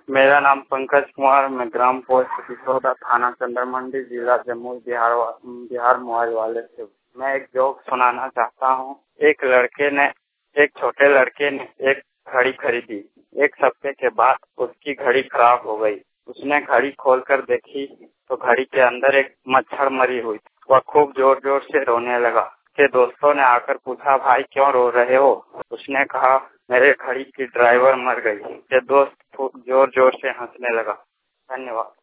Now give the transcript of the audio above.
मेरा नाम पंकज कुमार, मैं ग्राम पोस्ट सिसोदा, थाना चंद्रमंडी, जिला जम्मू, बिहार मोबाइल वाले से। मैं एक जोक सुनाना चाहता हूँ। एक छोटे लड़के ने एक घड़ी खरीदी। एक हफ्ते के बाद उसकी घड़ी खराब हो गई। उसने घड़ी खोलकर देखी तो घड़ी के अंदर एक मच्छर मरी हुई। वह खूब जोर जोर से रोने लगा। उसके दोस्तों ने आकर पूछा, भाई क्यों रो रहे हो? उसने कहा, मेरे घड़ी की ड्राइवर मर गई। उसके दोस्त खूब जोर जोर से हंसने लगा। धन्यवाद।